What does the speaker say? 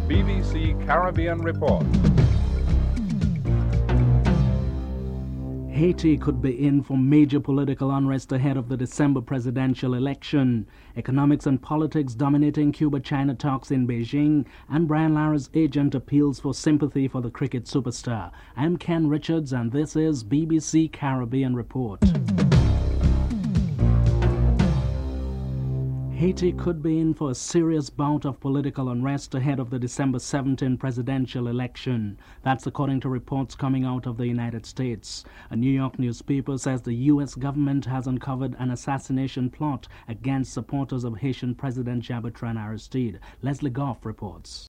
BBC Caribbean Report. Haiti could be in for major political unrest ahead of the December presidential election. Economics and politics dominating Cuba-China talks in Beijing, and Brian Lara's agent appeals for sympathy for the cricket superstar. I'm Ken Richards, and this is BBC Caribbean Report. Haiti could be in for a serious bout of political unrest ahead of the December 17 presidential election. That's according to reports coming out of the United States. A New York newspaper says the U.S. government has uncovered an assassination plot against supporters of Haitian President Jean-Bertrand Aristide. Leslie Goff reports.